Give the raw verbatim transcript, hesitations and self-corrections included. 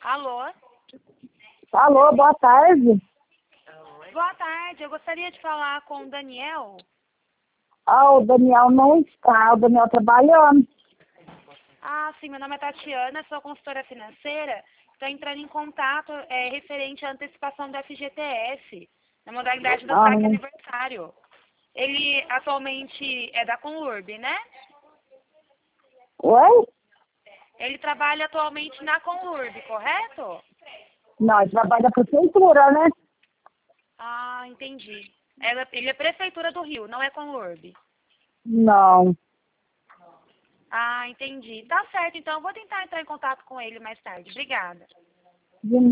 Alô? Alô, boa tarde. Boa tarde, eu gostaria de falar com o Daniel. Ah, o Daniel não está, o Daniel trabalhando. Ah, sim, meu nome é Tatiana, sou consultora financeira. Estou entrando em contato é, referente à antecipação do F G T S, na modalidade do Ah, saque aniversário. Ele atualmente é da Conlurb, né? oi? Ele trabalha atualmente na Conlurb, correto? Não, ele trabalha para a prefeitura, né? Ah, entendi. Ela, ele é Prefeitura do Rio, não é Conlurb. Não. Ah, entendi. Tá certo, então eu vou tentar entrar em contato com ele mais tarde. Obrigada. De